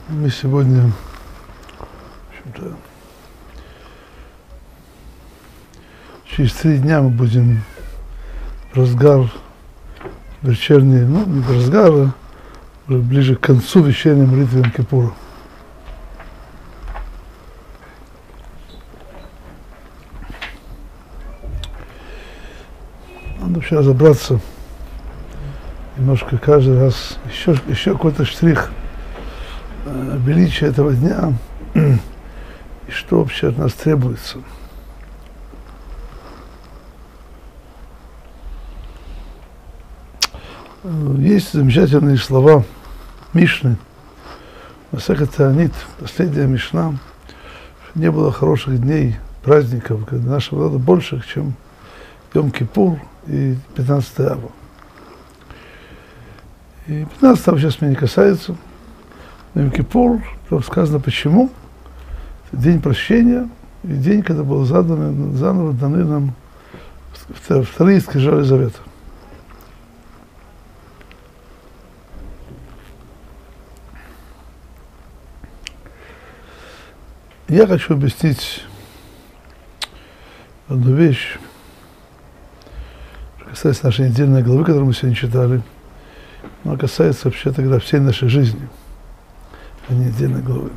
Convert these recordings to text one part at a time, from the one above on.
Мы сегодня, в общем-то, через 3 дня мы будем в разгар вечерний, ну, не в разгар, а уже ближе к концу вечерней молитвы Йом-Кипура. Надо вообще разобраться немножко каждый раз, еще какой-то штрих величия этого дня и что вообще от нас требуется. Есть замечательные слова Мишны, Масехет Таанит, последняя Мишна, что не было хороших дней, праздников, когда нашего народа больше, чем Йом-Кипур и 15 ава. И 15 ава сейчас меня не касается. Йом-Кипур, там сказано почему. Это день прощения и день, когда был заново даны нам вторые скрижали завета. Я хочу объяснить одну вещь, что касается нашей недельной главы, которую мы сегодня читали, но касается вообще тогда всей нашей жизни, а не недельной главы.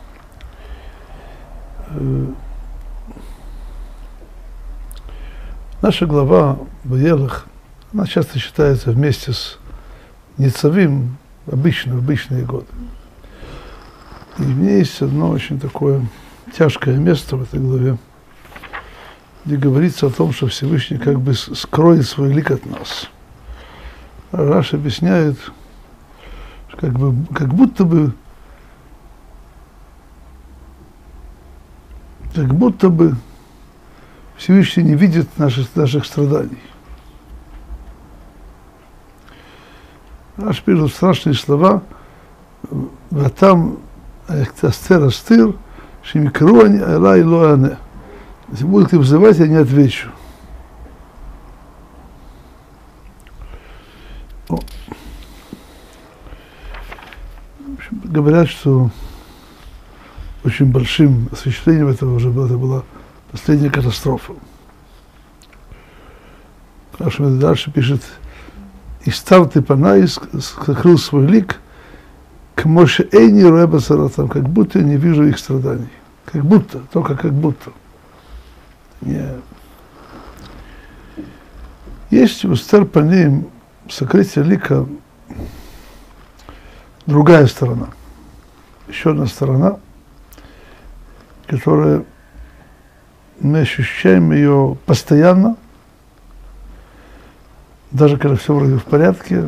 Наша глава Ваелах, она часто считается вместе с Ницавим в обычные годы. И в ней есть одно очень такое тяжкое место в этой главе, где говорится о том, что Всевышний как бы скроет свой лик от нас. Раш объясняет, как будто бы Всевышний не видит наших страданий. Раш пишет страшные слова, а там Астер, Шимикруани, Айла и Луане. Если будут их вызывать, я не отвечу. В общем, говорят, что очень большим осуществлением этого уже было, это была последняя катастрофа. Дальше пишет, и стал ты панай, скрыл свой лик, к Моше Эйни Руэба Саратам, как будто я не вижу их страданий. Как будто, только как будто. Нет. Есть у Эстер Паним, сокрытие лика, другая сторона. Еще одна сторона, которая мы ощущаем ее постоянно, даже когда все вроде в порядке,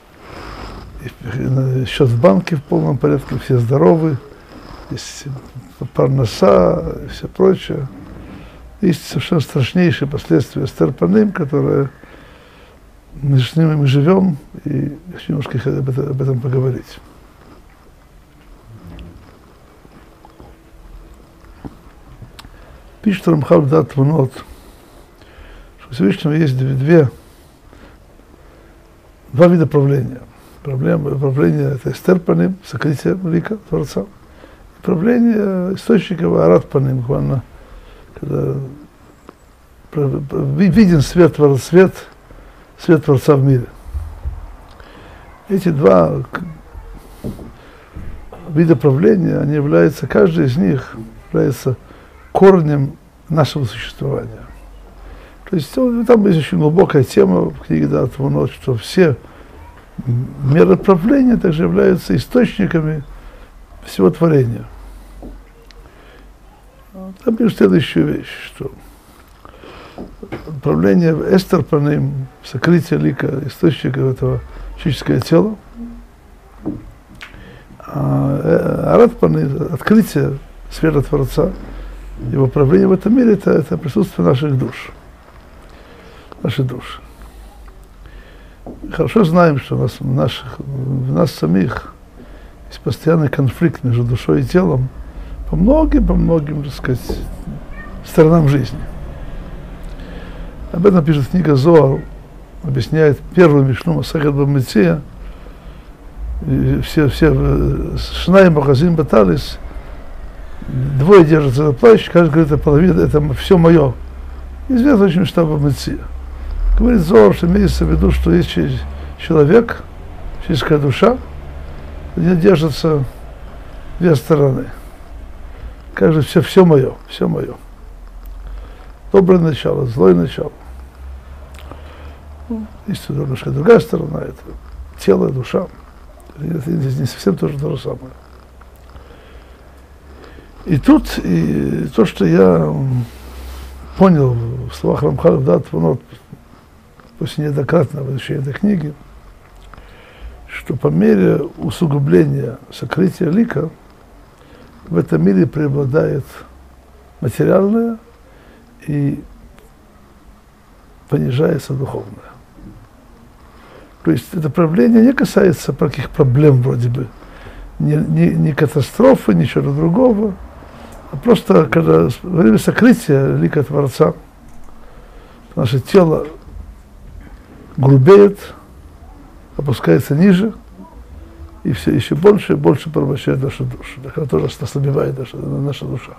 счет в банке в полном порядке, все здоровы, есть парноса и все прочее. Есть совершенно страшнейшие последствия Эстер Паним, которые с ними мы живем, и я хочу немножко об этом поговорить. Пишет Рамхаль Дат Твунот, что у Всевышнего есть два вида правления. Правление это Эстер Паним, сокрытие лика Творца. И правление источника Арат Паним, буквально, когда виден свет Творца в мире. Эти два вида правления, они являются, каждый из них является корнем нашего существования. То есть там есть очень глубокая тема в книге Дат Твунот, что все меры правления также являются источниками всего творения. Там пишет следующую вещь, что правление Эстер Паним, сокрытие лика, источника этого физического тела, а Арат Паним, открытие света Творца, его правление в этом мире, это присутствие наших душ. Наши души. Хорошо знаем, что в нас самих есть постоянный конфликт между душой и телом по многим, так сказать, сторонам жизни. Об этом пишет книга Зоар, объясняет первую Мишну Масехет Бамеция, все Шнай магазин батались, двое держатся за плащ, каждый говорит, это половина, это все мое. Известно очень штаба Меция. Говорит Зоар, что имеется в виду, что есть человек, человеческая душа, где держатся две стороны. Каждый все мое, все мое. Доброе начало, злое начало. Есть немножко другая сторона, это тело, душа. Это не совсем то же самое. И тут, и то, что я понял в словах Рамхаля Дат Твунот, после неоднократного изучения этой книги, что по мере усугубления сокрытия лика в этом мире преобладает материальное и понижается духовное. То есть это проявление не касается каких проблем вроде бы, ни катастрофы, ничего другого, а просто когда во время сокрытия лика Творца наше тело грубеет, опускается ниже, и все еще больше и больше порабощает нашу душу, когда тоже ослабевает наша душа.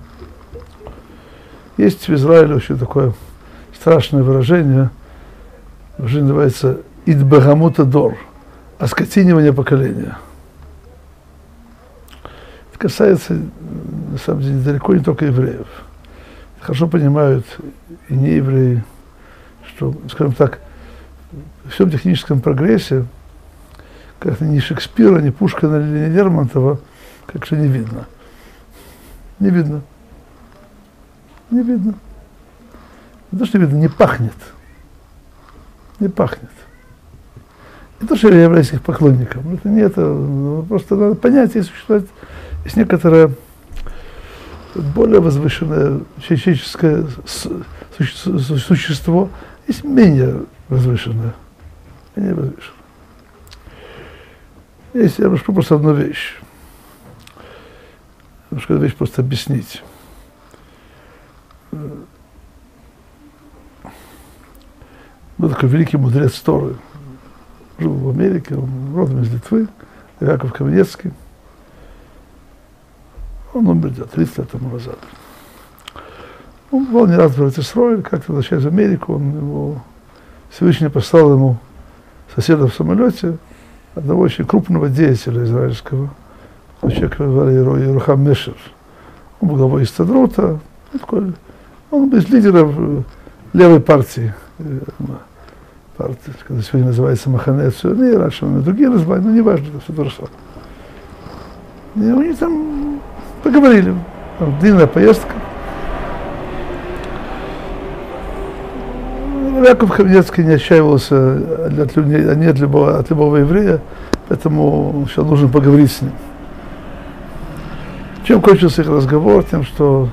Есть в Израиле очень такое страшное выражение, уже называется «идбагамута дор», оскотинивание поколения. Это касается, на самом деле, далеко не только евреев. Хорошо понимают и неевреи, что, скажем так, в всем техническом прогрессе как-то ни Шекспира, ни Пушкина, ни Лермонтова как-то не видно. Не видно. Не видно. Не то, что видно, не пахнет. Не пахнет. Не то, что я еврейских поклонников. Это не это. Просто надо понять, есть существует, есть некоторое более возвышенное человеческое существо, есть менее возвышенное. Менее возвышенное. Есть, я расскажу просто одну вещь. Немножко вещь просто объяснить. Был такой великий мудрец Торы. Жил в Америке, он родом из Литвы, Яков Каменецкий. Он умер где-то 30 лет тому назад. Он был не раз в Израиль, как-то возвращаясь в Америку, Всевышний послал ему соседа в самолете, одного очень крупного деятеля израильского, человека звали Ерухам Мешер. Он был главой Истадрута, он был из лидеров левой партии, когда сегодня называется Махане Циони, раньше он и другие названия, но не важно, это все то же самое. И они там поговорили, там длинная поездка. Яков Каменецкий не отчаивался от любого еврея, поэтому сейчас нужно поговорить с ним. Чем кончился их разговор? Тем, что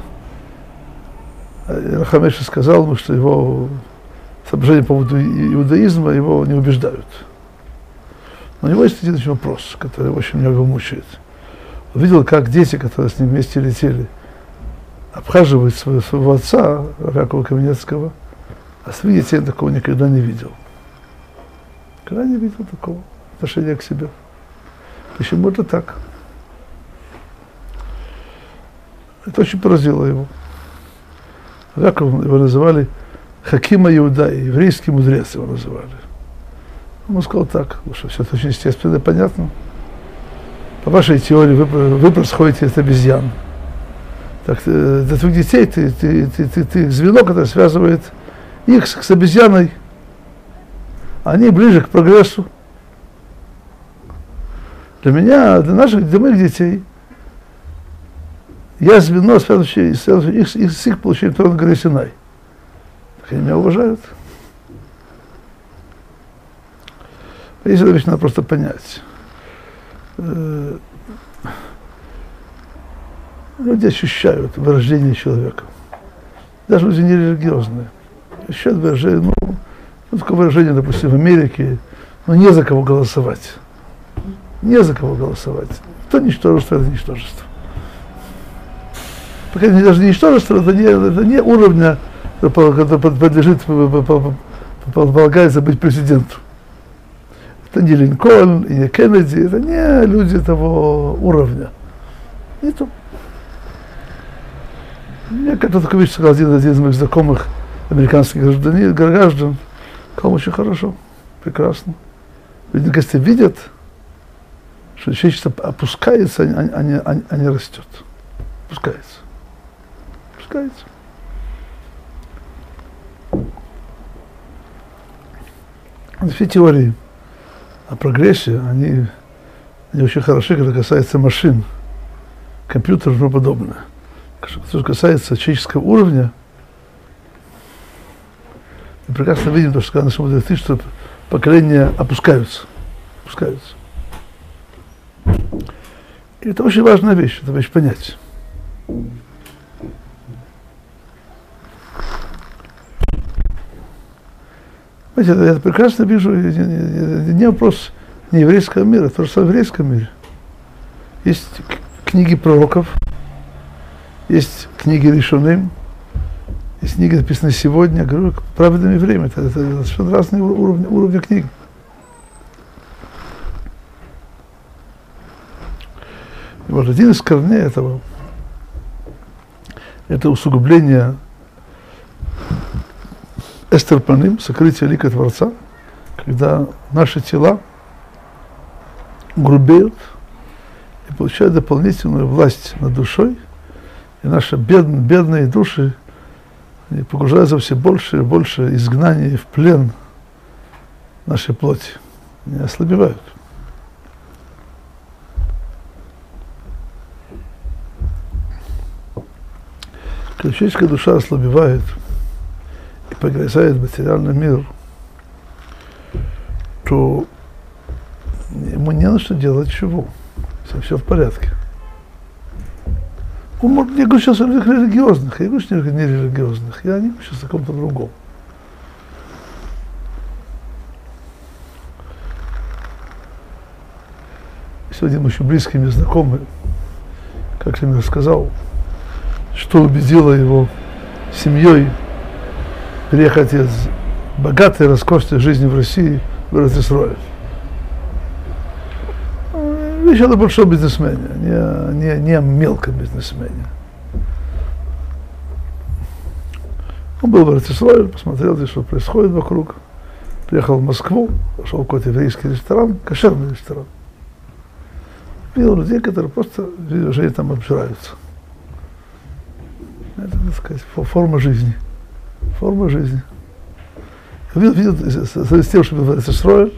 Хамеша сказал ему, что его соображения по поводу иудаизма его не убеждают. Но у него есть один вопрос, который очень меня мучает. Он видел, как дети, которые с ним вместе летели, обхаживают своего отца, Якова Каменецкого, а своих детей такого никогда не видел. Никогда не видел такого отношения к себе. Почему это так? Это очень поразило его. Как его называли? Хакима Иуда, еврейский мудрец его называли. Он сказал так, что все это очень естественно и понятно. По вашей теории вы происходите от обезьян. Так, для твоих детей ты звено, которое связывает их с обезьяной. Они ближе к прогрессу. Для меня, для моих детей, я звено, связывающее их с их получением Торы на горе Синай. Так они меня уважают. Если эту вещь надо просто понять. Люди ощущают вырождение человека. Даже люди нерелигиозные. Ощущают выражение, такое выражение, допустим, в Америке, не за кого голосовать. Не за кого голосовать. То ничтожество, это ничтожество. Пока даже ничтожество, это не уровня, который подлежит, полагается быть президентом. Это не Линкольн и не Кеннеди, это не люди того уровня. Не то. Мне как-то такую вещь сказал один из моих знакомых американских граждан, сказал, очень хорошо, прекрасно. Люди, наконец-то, видят, что человечество опускается, а не растет. Опускается. Опускается. Все теории о прогрессе, они очень хороши, когда касается машин, компьютеров и тому подобное. Что касается человеческого уровня, мы прекрасно видим, что когда наши мудрецы, что поколения опускаются. Опускаются. И это очень важная вещь, это вещь понять. Знаете, я прекрасно вижу, не вопрос не еврейского мира, то же самое в еврейском мире. Есть книги пророков, есть книги решенным, есть книги, написанные сегодня, говорю, праведное время, это совершенно разные уровни книг. И вот один из корней этого – это усугубление эстерпаним, сокрытие лика Творца, когда наши тела грубеют и получают дополнительную власть над душой, и наши бедные души погружаются все больше и больше изгнания в плен нашей плоти, они ослабевают. Когда человеческая душа ослабевает и погрязает в материальный мир, то ему не на что делать чего, все в порядке. Я говорю сейчас о религиозных, я говорю, что не религиозных, я не говорю сейчас о ком-то другом. Сегодня очень близкий мне знакомый, как я мне рассказал, что убедило его семьей переехать из богатой, роскошной жизни в России в Эрец-Исроэль. Речь о большом бизнесмене, не о мелком бизнесмене. Он был в Эрец-Исроэль, посмотрел, что происходит вокруг. Приехал в Москву, пошел в какой-то еврейский ресторан, кошерный ресторан. Видел людей, которые просто, уже там обжираются. Это, так сказать, форма жизни. Форма жизни. Я видел с тем, что был в Эрец-Исроэль,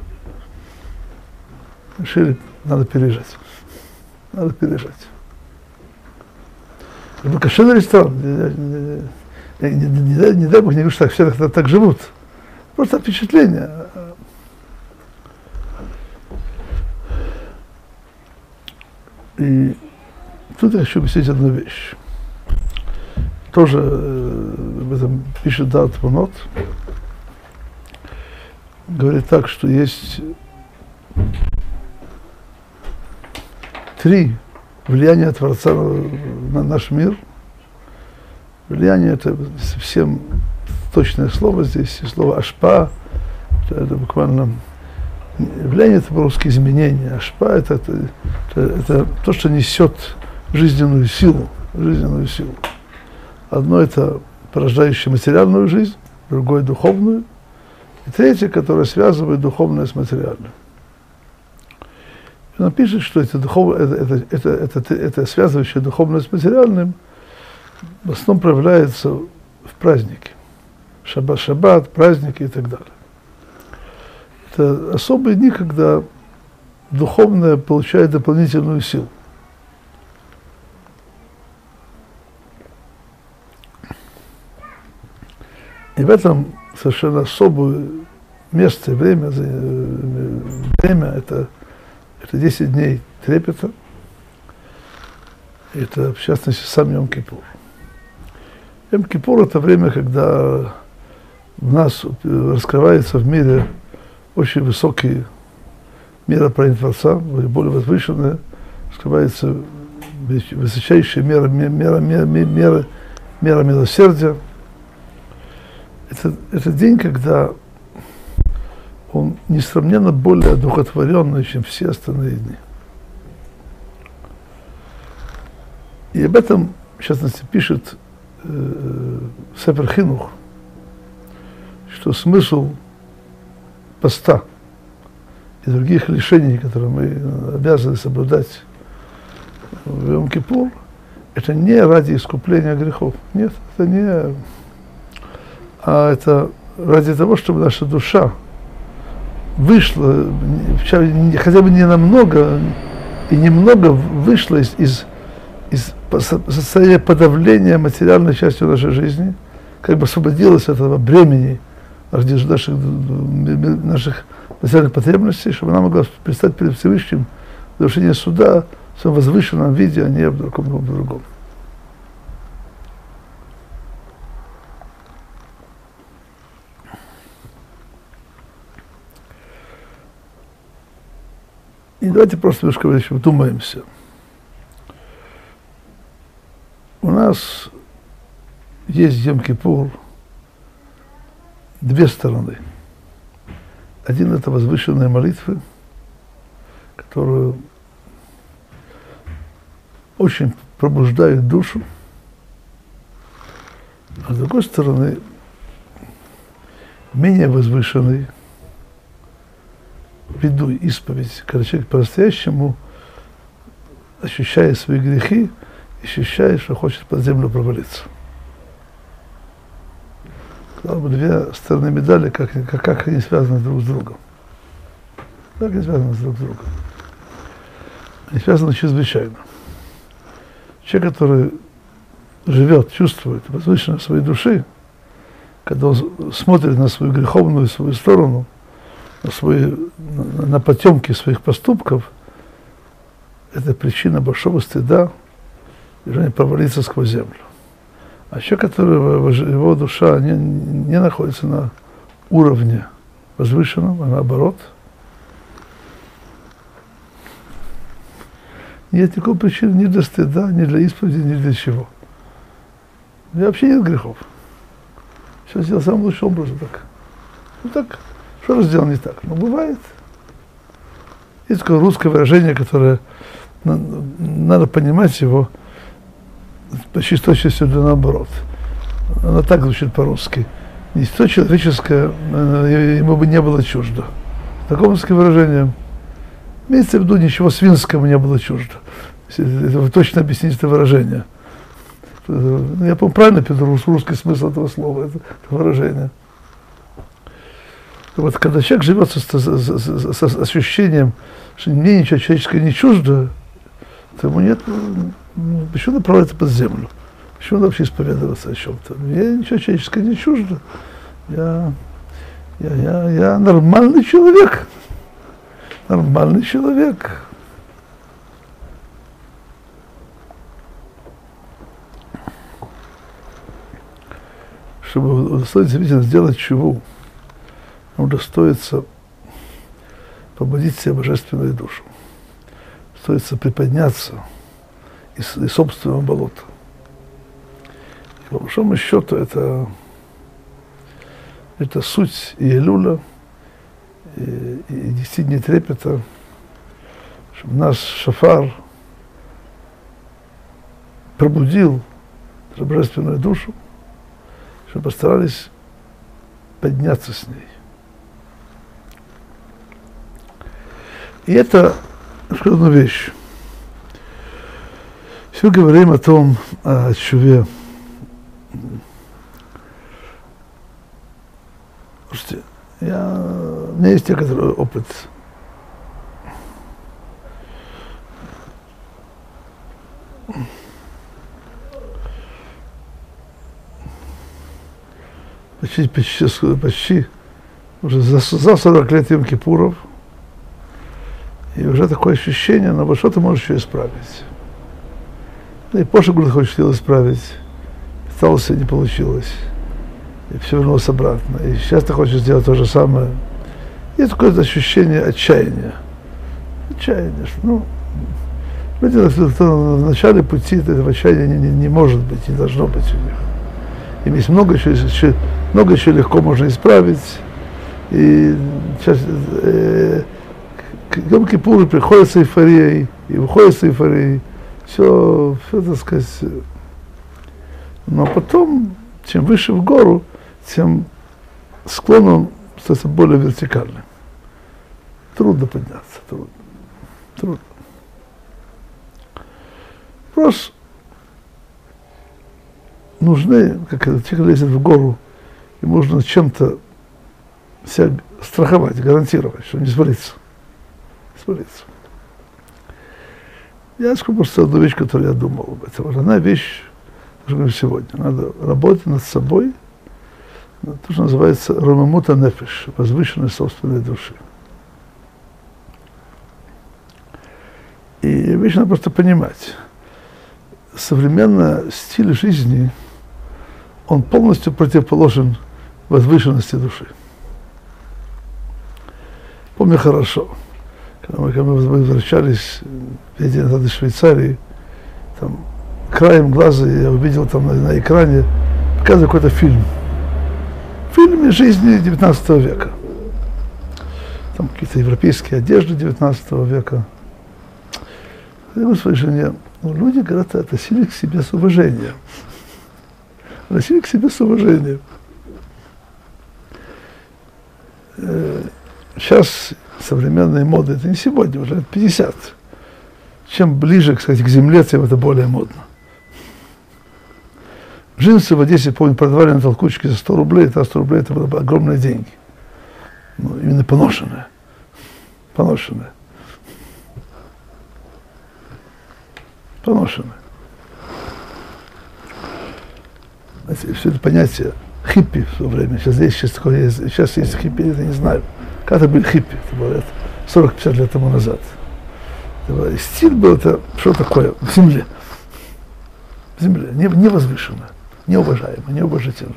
решили, надо переезжать. Надо переезжать. Это был кошерный ресторан. Не дай Бог, не говорю, что все так живут. Просто впечатление. И тут я хочу объяснить одну вещь. Тоже об этом пишет Даат Тбунот. Говорит так, что есть 3 влияния Творца на наш мир. Влияние – это совсем точное слово здесь, слово «ашпа», это буквально… Влияние – это по-русски изменение, ашпа – это то, что несет жизненную силу, жизненную силу. Одно – это порождающее материальную жизнь, другое – духовную, и третье, которое связывает духовное с материальным. Он пишет, что это связывающее духовное с материальным в основном проявляется в празднике. Шаббат, праздники и так далее. Это особые дни, когда духовное получает дополнительную силу. И в этом совершенно особое место и время это 10 дней трепета. Это, в частности, сам Йом-Кипур. Йом-Кипур – это время, когда в нас раскрывается в мире очень высокие мироправления Творца, более возвышенные, раскрывается высочайшая мера милосердия. Это день, когда он несравненно более одухотворенный, чем все остальные дни. И об этом, в частности, пишет Сефер Хинух, что смысл поста и других лишений, которые мы обязаны соблюдать в Йом-Кипур, это не ради искупления грехов. Нет, это не... А это ради того, чтобы наша душа вышла, хотя бы не намного, и немного вышла из состояния подавления материальной части нашей жизни, как бы освободилась от этого бремени наших материальных потребностей, чтобы она могла предстать перед Всевышним в завершении суда в своем возвышенном виде, а не в другом. И давайте просто немножко вдумаемся. У нас есть в Йом-Кипур две стороны. Один – это возвышенные молитвы, которые очень пробуждают душу. А с другой стороны, менее возвышенный, веду исповедь, когда человек по-настоящему ощущает свои грехи, ощущает, что хочет под землю провалиться. Казалось бы, две стороны медали, как они связаны друг с другом. Как они связаны друг с другом? Они связаны чрезвычайно. Человек, который живет, чувствует возвышенность своей души, когда он смотрит на свою греховную свою сторону, на потемки своих поступков, это причина большого стыда и желания провалиться сквозь землю. А человек, который его душа не находится на уровне возвышенном, а наоборот, нет никакой причины ни для стыда, ни для исповеди, ни для чего. У меня вообще нет грехов. Все сделал самым лучшим образом так. Ну так. Что же сделал не так? Ну, бывает. Есть такое русское выражение, которое надо понимать его почти с точностью для наоборот. Оно так звучит по-русски. Ничто человеческое ему бы не было чуждо. Такое русское выражение. Имеется в виду, ничего свинского не было чуждо. Это вы точно объясните это выражение. Я, по-моему, правильно переведу русский смысл этого слова, это выражение. Вот когда человек живет с ощущением, что мне ничего человеческое не чуждо, то ему нет, почему надо провалиться под землю? Почему надо вообще исповедоваться о чем-то? Мне ничего человеческое не чуждо. Я нормальный человек. Нормальный человек. Чтобы удостоиться действительно сделать чуву, удостоится пробудить себе божественную душу, стоится приподняться из собственного болота. И по большому счету это суть и Элюля, и 10 дней трепета, чтобы наш шафар пробудил божественную душу, чтобы постарались подняться с ней. И это одна вещь. Все говорим о том, о чуве. Слушайте, у меня есть некоторый опыт. Почти уже за 40 лет Йом-Кипуров, и уже такое ощущение, но вот что ты можешь еще исправить. Да и Поша говорит, хочет исправить, пытался, не получилось, и все вернулось обратно. И сейчас ты хочешь сделать то же самое. Есть такое ощущение отчаяния. Отчаяние, что, в начале пути этого отчаяния не может быть, не должно быть у них. Им есть много еще легко можно исправить. И сейчас к Йом-Кипуру приходит с эйфорией и выходит с эйфорией. Все, так сказать. Но потом, чем выше в гору, тем склон он становится более вертикальным. Трудно подняться, трудно. Просто нужны, как человек лезет в гору, ему нужно чем-то себя страховать, гарантировать, что не свалится. Я скажу просто одну вещь, которую я думал об этом. Одна вещь, что говорю сегодня. Надо работать над собой, то, что называется ромамута нефеш, возвышенность собственной души. И вещь надо просто понимать. Современный стиль жизни, он полностью противоположен возвышенности души. Помню хорошо, когда мы возвращались 5 дней назад из Швейцарии, там, краем глаза я увидел там на экране, показывали какой-то фильм. Фильм из жизни 19 века. Там какие-то европейские одежды 19 века. Я говорю своей жене, люди, говорят, относились к себе с уважением. Относились к себе с уважением. Сейчас современные моды, это не сегодня, уже лет 50. Чем ближе, кстати, к земле, тем это более модно. Джинсы в Одессе, помню, продавали на толкучке за 100 рублей, это 100 рублей, это были огромные деньги. Ну, именно поношенные. Знаете, все это понятие хиппи в то время, сейчас есть хиппи, я не знаю. Когда были хиппи, это было 40-50 лет тому назад. Стиль был это, что такое, в земле, невозвышенно, неуважаемо, неуважительно.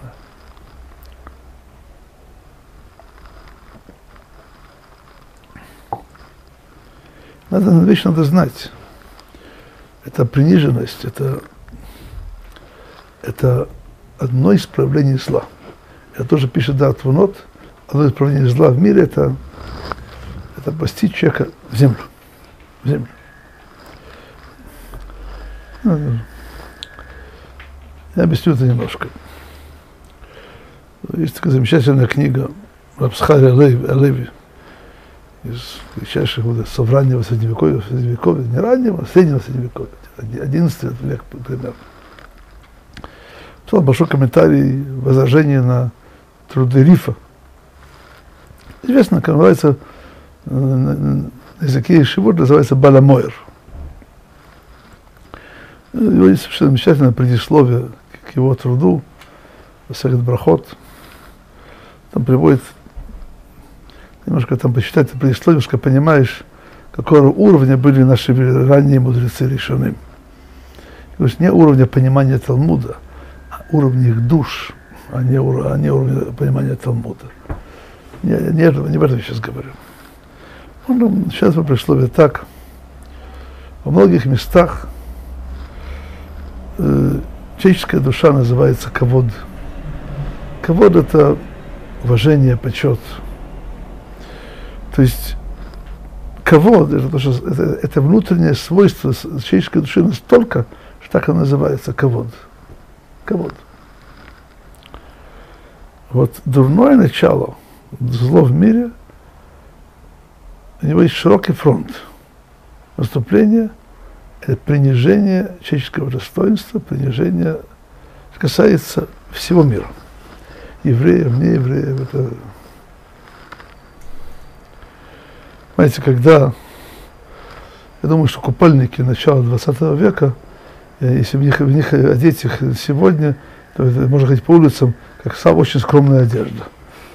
Вещь надо знать. Это приниженность, это одно из проявлений зла. Это тоже пишет Даат Твунот. Одно из проявлений зла в мире это опустить человека в землю. Я объясню это немножко. Есть такая замечательная книга Рабсхари Алеви из величайших отцов раннего средневековья, не раннего, а среднего средневековья, 11 век примерно. Писал большой комментарий, возражение на труды Рифа. Известно, как называется, на языке Ешивот называется Баламойр. У него есть совершенно замечательное предисловие к его труду, Масехет Брахот. Там приводит, немножко там почитать это предисловие, немножко понимаешь, какого уровня были наши ранние мудрецы решены. Не уровня понимания Талмуда, а уровня их душ, а не уровня понимания Талмуда. Не об этом я сейчас говорю. Сейчас по предисловию так. Во многих местах человеческая душа называется кавод. Кавод – это уважение, почет. То есть кавод – это внутреннее свойство человеческой души настолько, что так оно называется кавод. Кавод. Вот дурное начало, зло в мире, у него есть широкий фронт. Наступление – это принижение человеческого достоинства, принижение, касается всего мира. Евреев, неевреев, это... Знаете, когда... Я думаю, что купальники начала 20 века, если в них одеть их сегодня, то можно ходить по улицам, как очень скромная одежда.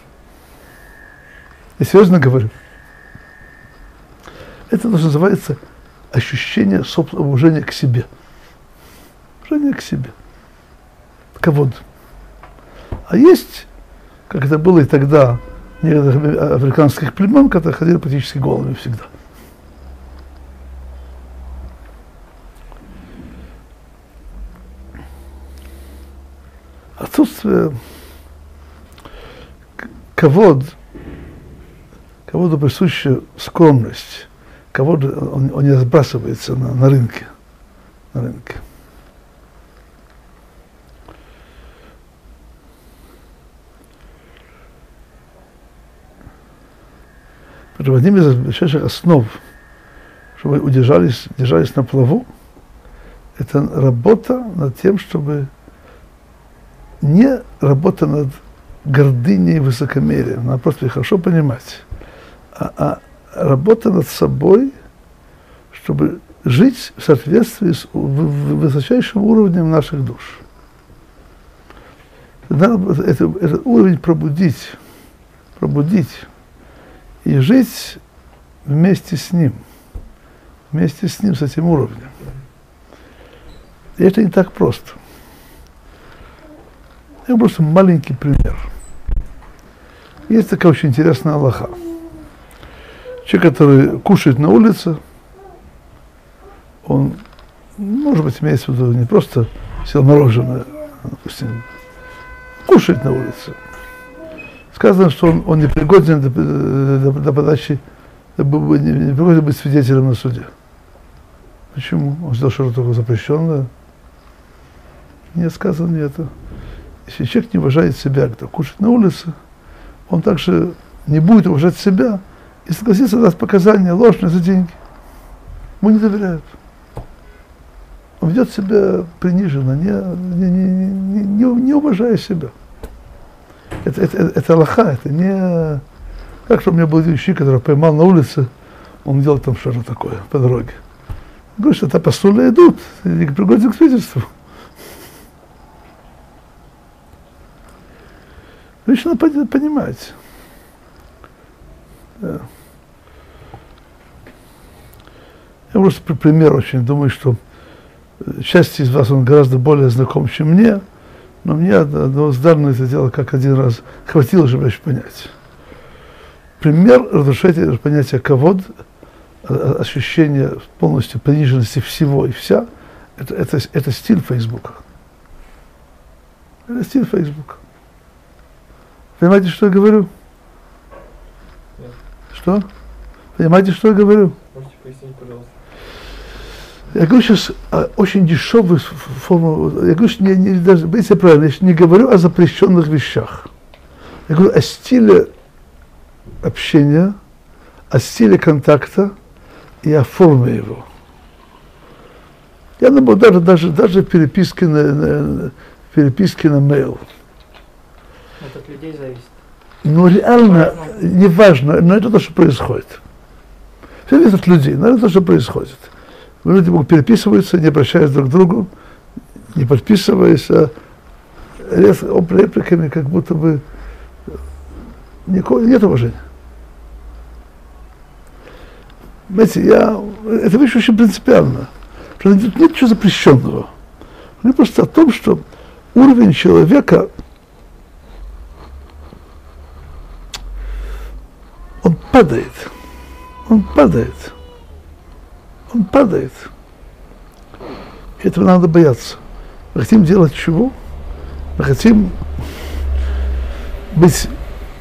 Я серьезно говорю. Это то, что называется ощущение собственного уважения к себе. Уважение к себе. Кавод. А есть, как это было и тогда, некоторых африканских племен, которые ходили практически голыми всегда. Отсутствие кавод кого-то присуща скромность, кого-то он не разбрасывается на рынке. На рынке. Одним из величайших основ, чтобы вы держались на плаву, это работа над тем, чтобы не работа над гордыней и высокомерием, надо просто хорошо понимать, а работа над собой, чтобы жить в соответствии с высочайшим уровнем наших душ. Надо этот уровень пробудить и жить вместе с ним, с этим уровнем. И это не так просто. Это просто маленький пример. Есть такая очень интересная алаха. Человек, который кушает на улице, он, может быть, имеется в виду не просто съел мороженое, допустим, кушает на улице. Сказано, что он не пригоден до подачи, не пригоден быть свидетелем на суде. Почему? Он сделал что-то такое запрещенное. Нет, сказано не это. Если человек не уважает себя, кто кушает на улице, он также не будет уважать себя и согласится дать показания ложные за деньги. Ему не доверяют. Он ведет себя приниженно, не уважая себя. Это алаха, это не... Как что у меня был ученик, который поймал на улице, он делал там что-то такое по дороге. Говорит, что это посулы идут, не пригоден к свидетельству. Лишь надо понимать. Да. Я просто пример очень думаю, что часть из вас он гораздо более знаком, чем мне, но мне одного сдарно это дело как один раз хватило, чтобы еще понять. Пример разрушения понятия ковод, ощущение полностью приниженности всего и вся, это стиль Фейсбука. Это стиль Фейсбука. Понимаете, что я говорю? Нет. Что? Понимаете, что я говорю? Можете пояснить, пожалуйста? Я говорю сейчас о очень дешевых формах. Я говорю, что даже, если правильно, я не говорю о запрещенных вещах. Я говорю о стиле общения, о стиле контакта и о форме его. Я думаю, даже переписки на mail. Это от людей зависит. Ну, реально, неважно, но это то, что происходит. Все зависит от людей, но это то, что происходит. Люди переписываются, не обращаясь друг к другу, не подписываясь, а репликами, как будто бы нет уважения. Знаете, это вещь очень принципиально. Нет ничего запрещенного. Это просто о том, что уровень человека, он падает. Этого надо бояться. Мы хотим делать чего? Мы хотим быть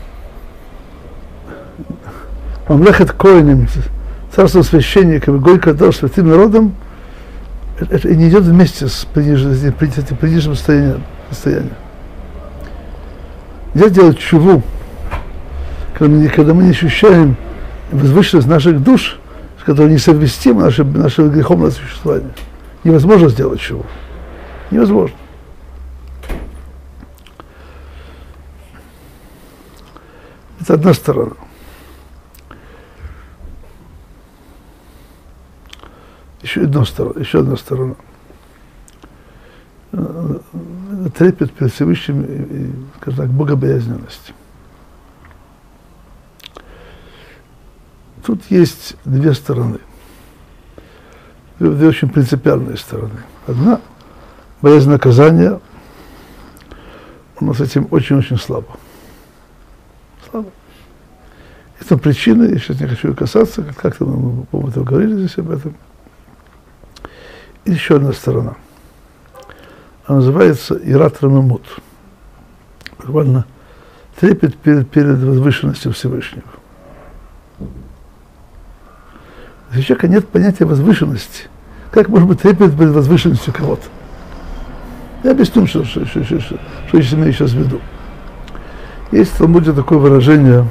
мамлехет коэним, царством священников, гой кадош, святым народом. Это не идет вместе с приниженным состоянием. Нельзя делать чуву, когда мы не ощущаем возвышенность наших душ, с которой несовместимо наше греховное существование. Невозможно сделать чего. Невозможно. Это одна сторона. Еще одна сторона. Трепет перед Всевышним и, скажем так, богобоязненность. Тут есть две стороны. Две очень принципиальные стороны. Одна – боязнь наказания. У нас с этим очень-очень слабо. Это причина, я сейчас не хочу ее касаться, как-то мы, по-моему, говорили здесь об этом. И еще одна сторона. Она называется Ират Рамамут. Буквально трепет перед возвышенностью Всевышнего. Если у человека нет понятия возвышенности, как может быть трепет перед возвышенностью кого-то? Я объясню, что я имею сейчас в виду. Есть в Талмуде такое выражение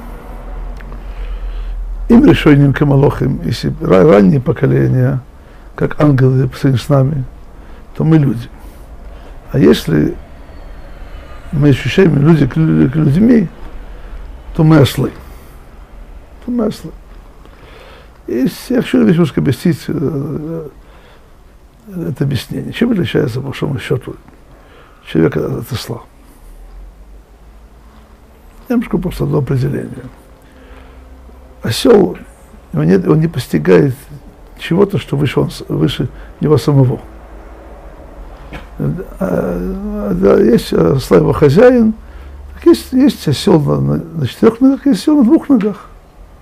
«им решением камалохим», если ранние поколения, как ангелы с нами, то мы люди. А если мы ощущаем люди к людьми, то мы ослы. То мы ослы. И я хочу немножко объяснить это объяснение. Чем отличается, по большому счету, человек от осла? Я вам скажу просто одно определение. Осел, он не постигает чего-то, что выше него самого. Есть осла его хозяин, так есть осел на 4 ногах, есть осел на 2 ногах.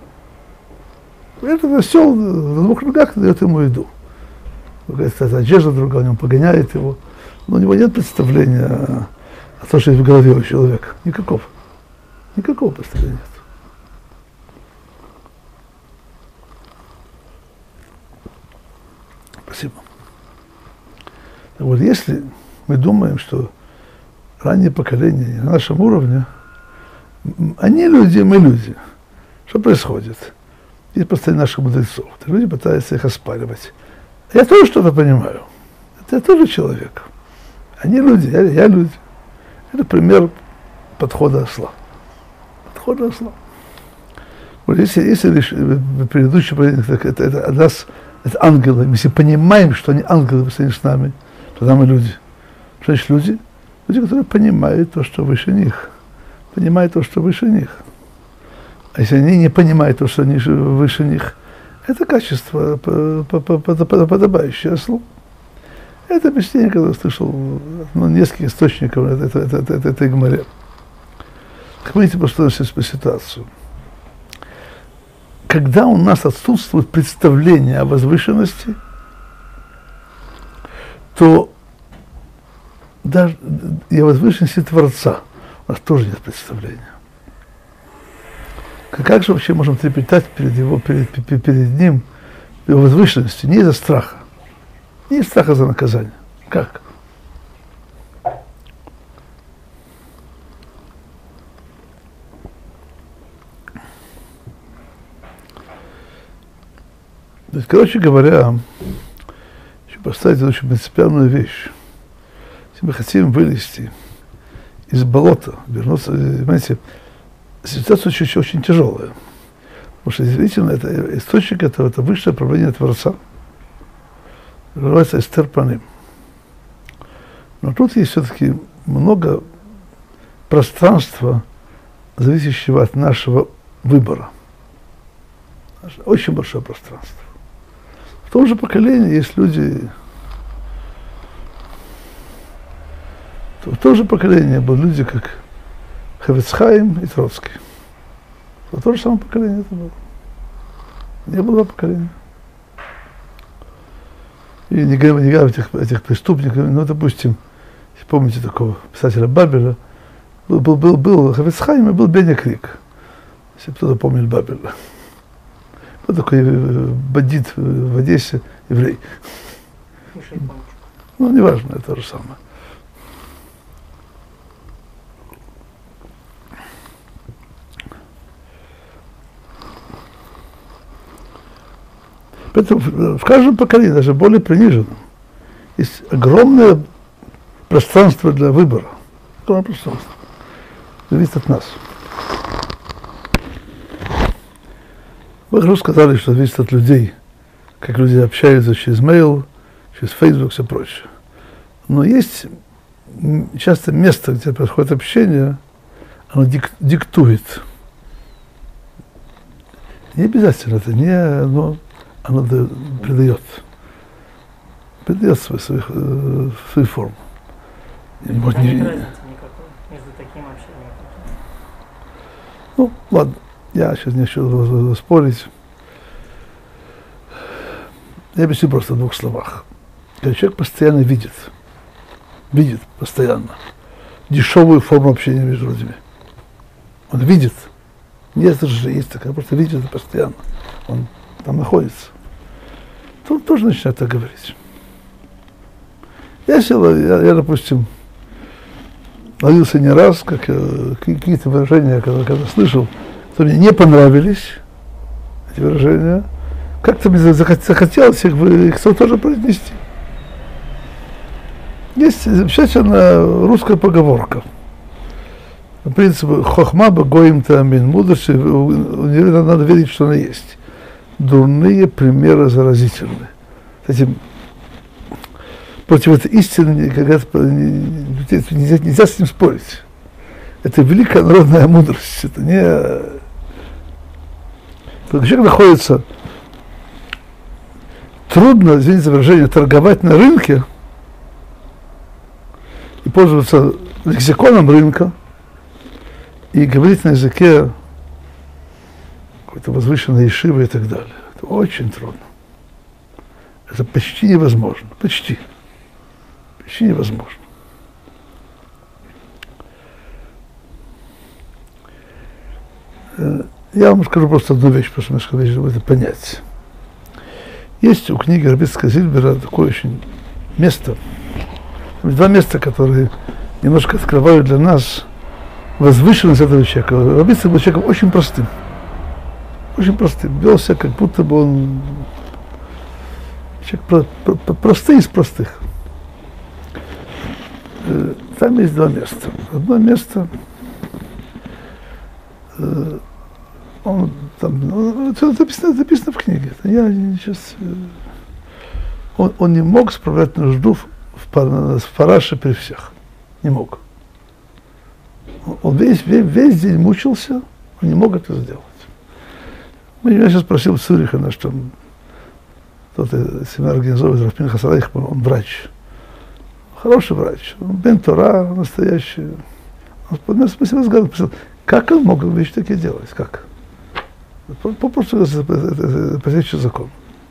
Этот осел на 2 ногах дает ему еду. Это одежда другая, он погоняет его. Но у него нет представления о том, что есть в голове у человека. Никакого. Никакого представления нет. Спасибо. Так вот, если мы думаем, что раннее поколение на нашем уровне, они люди, мы люди. Что происходит? Есть постоянно наших мудрецов. Люди пытаются их оспаривать. Я тоже что-то понимаю. Это я тоже человек. Они люди, я люди. Это пример подхода осла. Подхода осла. Вот если предыдущий это нас, это ангелы, если понимаем, что они ангелы по сравнению с нами, тогда мы люди. Что значит люди? Люди, которые понимают то, что выше них. Понимают то, что выше них. А если они не понимают то, что они выше них, это качество, подобающее ослу. Это объяснение, когда я слышал нескольких источников этой гмаре. Как видите, просто ситуацию. Когда у нас отсутствует представление о возвышенности, то даже и о возвышенности Творца у нас тоже нет представления. Как же вообще можем трепетать перед ним, его возвышенностью, не из-за страха, не из страха за наказание. Как? То есть, короче говоря, хочу поставить очень принципиальную вещь. Если мы хотим вылезти из болота, вернуться, понимаете, ситуация очень тяжелая. Потому что действительно это источник этого, это высшее правление Творца. Называется Эстер Паним. Но тут есть все-таки много пространства, зависящего от нашего выбора. Очень большое пространство. В том же поколении есть люди, в том же поколении были люди, как Хафец Хаим и Троцкий. В то же самое поколение это было. Не было 2 поколения. И не говоря этих преступников, ну, допустим, если помните такого писателя Бабеля, был Хафец Хаим и был Беня Крик, если кто-то помнит Бабеля. Вот такой бандит в Одессе, еврей. Ну, неважно, это то же самое. Поэтому в каждом поколении, даже более приниженном, есть огромное пространство для выбора. Огромное пространство. Зависит от нас. Вы хорошо сказали, что зависит от людей, как люди общаются через mail, через Facebook, все прочее. Но есть часто место, где происходит общение, оно диктует. Не обязательно, это не оно придает свою форму. Нет разницы никакой между таким общением. Ну, ладно. Я сейчас не хочу спорить. Я объясню просто в 2 словах. Когда человек постоянно видит постоянно дешевую форму общения между людьми. Он видит. Нет, это же есть такая, просто видит это постоянно. Он там находится. то он тоже начинает так говорить. Я, допустим, молился не раз, как какие-то выражения, когда слышал, что мне не понравились, эти выражения, как-то мне захотелось их тоже произнести. Есть замечательная русская поговорка. В принципе, хохма богоим тамин, мудрость, у нее надо верить, что она есть. Дурные примеры заразительны. Кстати, против этой истины нельзя с ним спорить. Это великая народная мудрость. Это не... Когда человек находится... Трудно, извините за выражение, торговать на рынке и пользоваться лексиконом рынка и говорить на языке какой-то возвышенной ешивы и так далее. Это очень трудно. Это почти невозможно. Почти невозможно. Я вам скажу просто одну вещь, потому что несколько вещей, чтобы это понять. Есть у книги Рабицкого Зильбера такое очень место, два места, которые немножко открывают для нас возвышенность этого человека. Рабицкий был человеком очень простым. Очень простым. Вел себя, как будто бы он человек простой из простых. Там есть два места. Одно место, он там, это написано в книге. Я сейчас, он не мог справлять нужду в параше при всех. Не мог. Он весь день мучился, он не мог это сделать. Я сейчас спросил в Цюрихе, наш там кто-то семинар организовывает, Рав Пинхас Райхман, он врач. Хороший врач, он бен Тора настоящий. Он спросил, как он мог вещи такие делать? Как? Попросту это противоречит закону.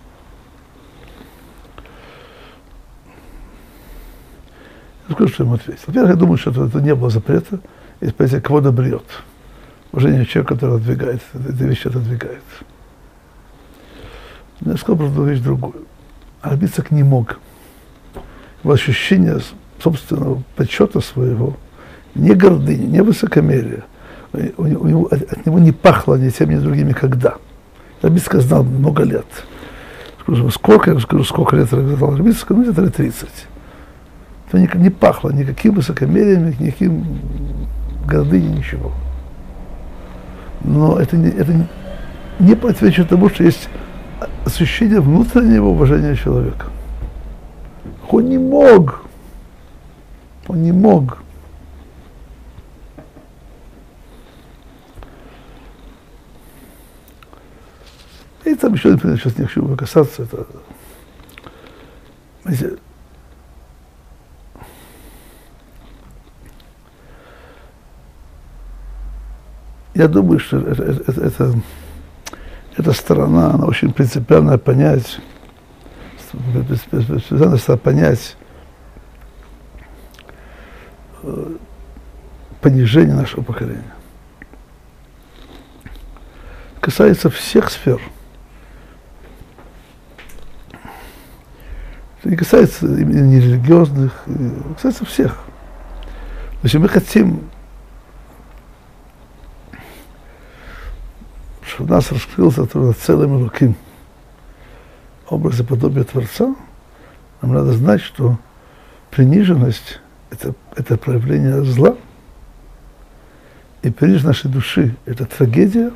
Я скажу, что ему ответил. Во-первых, я думаю, что это не было запрета, есть понятие квода бриот. Уважение человека, который отодвигает, эти вещи отодвигает. Но я сказал просто вещь другую. Рабицак не мог. Его ощущение собственного почета своего, не гордыни, не высокомерия, от него не пахло ни тем, ни другим никогда. Рабицак знал много лет. Скажу, сколько лет знал Рабицак? Ну, где-то лет 30. Это не пахло никаким высокомерием, никаким гордыней, ничего. Но это не противоречит тому, что есть ощущение внутреннего уважения человека. Он не мог. И там еще, например, сейчас не хочу касаться, это, знаете, я думаю, что эта сторона, она очень принципиально понять, понижение нашего поколения. Касается всех сфер. Это не касается именно нерелигиозных, касается всех. Если мы хотим, чтобы у нас раскрылся целым Элоким, образ и подобие Творца, нам надо знать, что приниженность – это проявление зла, и приниженность нашей души – это трагедия,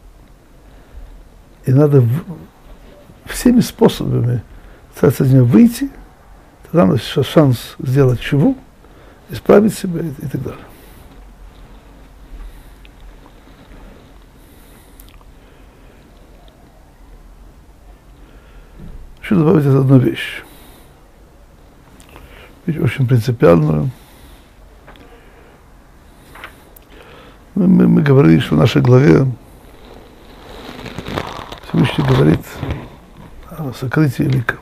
и надо всеми способами стараться из нее выйти, тогда у нас есть шанс сделать чуву, исправить себя и так далее. Хочу добавить одну вещь очень принципиальную. Мы говорили, что в нашей главе Всевышний говорит о сокрытии лика.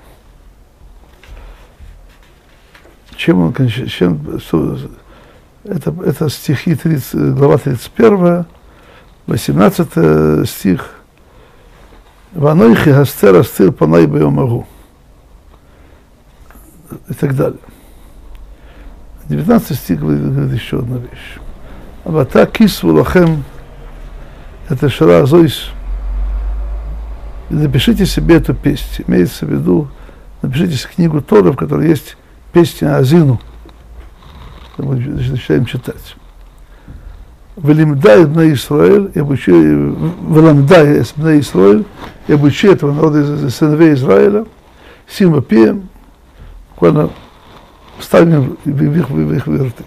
Это стихи глава 31, 18 стих. «Ванойхи гастер астир панай бьем агу». и так далее. 19 стих говорит еще одна вещь. Авата кисву лахем, это шара зоис. И напишите себе эту песнь. Имеется в виду, напишите книгу Тора, в которой есть песня Азину. Мы начинаем читать. Велимдай бней Исраэль, и обучи бней Исраэль, и обучи этого народа сыновей Израиля, сим пеем, буквально ставим в их рты.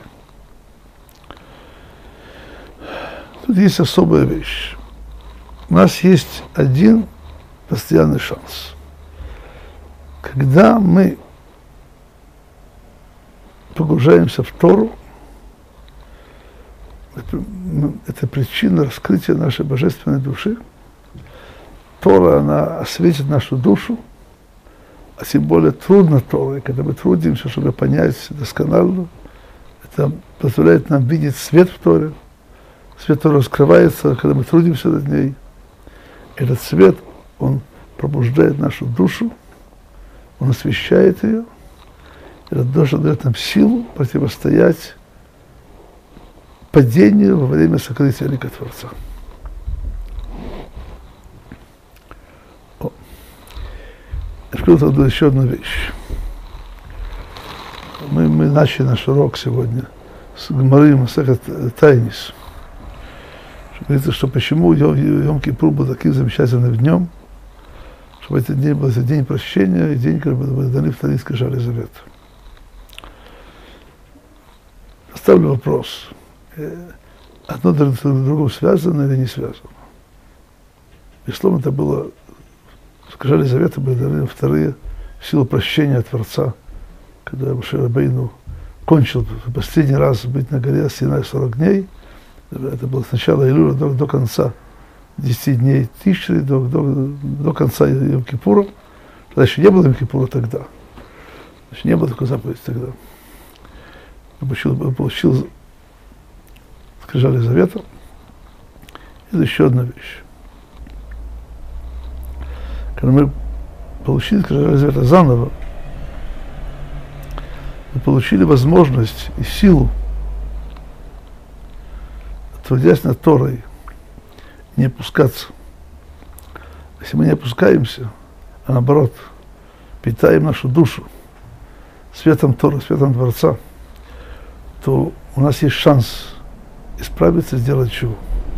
Тут есть особая вещь. У нас есть один постоянный шанс. Когда мы погружаемся в Тору, это причина раскрытия нашей божественной души. Тора, она осветит нашу душу, а тем более трудно Тора. И когда мы трудимся, чтобы понять досконально, это позволяет нам видеть свет в Торе. Свет Торы раскрывается, когда мы трудимся над ней. Этот свет, он пробуждает нашу душу, он освещает ее. Этот душа дает нам силу противостоять падению во время сокрытия лика Творца. Я скажу еще одну вещь. Мы начали наш урок сегодня с Гмары Масехет Тайнис. Говорится, что почему Йом-Кипур был таким замечательным днем, чтобы этот день был день прощения и день, когда были даны вторые скрижали завета. Поставлю вопрос. Одно с другим связано или не связано? Безусловно, это было, скрижали завета были даны вторые в силу прощения Творца, когда Моше Рабейну кончил в последний раз быть на горе Синай 40 дней. Это было с начала Илюля до конца 10 дней Тишри, до конца Йом-Кипура. Тогда еще не было Йом-Кипура тогда. Еще не было такой заповеди тогда. Получил скрижали завета. И еще одна вещь. Когда мы получили скрижали завета заново, мы получили возможность и силу, трудясь над Торой, не опускаться. Если мы не опускаемся, а наоборот, питаем нашу душу светом Торы, светом Творца, то у нас есть шанс исправиться, сделать чего.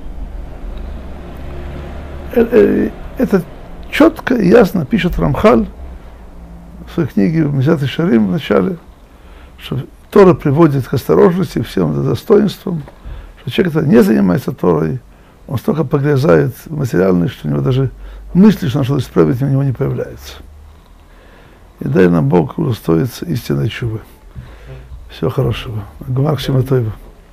Это четко и ясно пишет Рамхаль в своей книге «Мизат Ишарим» в начале, что Тора приводит к осторожности, всем достоинствам, что человек, который не занимается Торой, он столько погрязает в материальной, что у него даже мысли, что он что-то исправить, у него не появляется. И дай нам Бог удостоиться истинной чувы. Всего хорошего. Гмар Шема Тойва.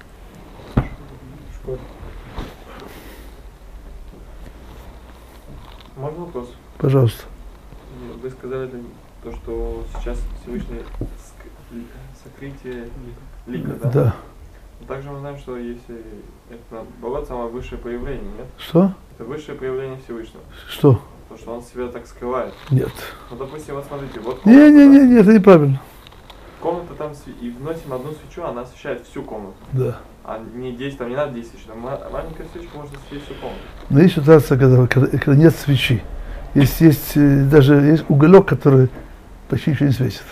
Можно вопрос? Пожалуйста. Вы сказали то, что сейчас Всевышний сокрытие лика, да? Да. Но также мы знаем, что если это наоборот самое высшее проявление, нет? Что? Это высшее проявление Всевышнего. Что? То, что он себя так скрывает. Нет. Ну, допустим, вот смотрите, вот комната. Не, это неправильно. Комната там, и вносим одну свечу, она освещает всю комнату. Да. А не 10, там не надо 10 свеч, там маленькая свечка может осветить всю комнату. Но есть ситуация, когда нет свечи. Есть уголек, который почти ничего не светит.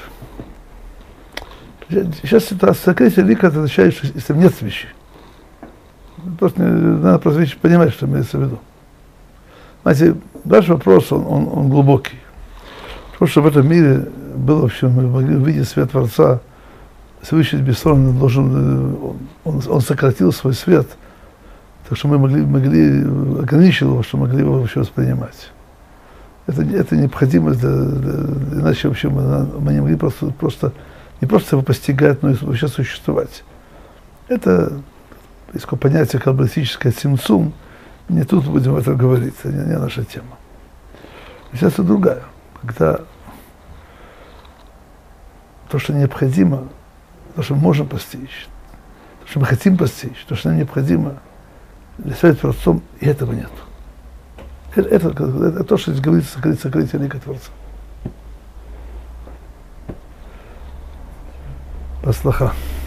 Сейчас ситуация сокрытия лика, это означает, что если нет свечи. Просто надо просто понимать, что имеется в виду. Знаете, ваш вопрос, он глубокий. Потому что в этом мире было, в общем, мы могли увидеть свет Творца, Всевышний бессонный он сократил свой свет, так что мы могли ограничить его, что могли его вообще воспринимать. Это необходимость, иначе вообще мы не могли просто не просто его постигать, но и вообще существовать. Это такое понятие каббалистическое цимцум, не тут будем это говорить, это не наша тема. Сейчас это другая, когда то, что необходимо, то, что мы можем постичь, то, что мы хотим постичь, то, что нам необходимо для связи с Творцом, и этого нет. Это то, что здесь говорится, сокрытие лика Творца. Аслаха.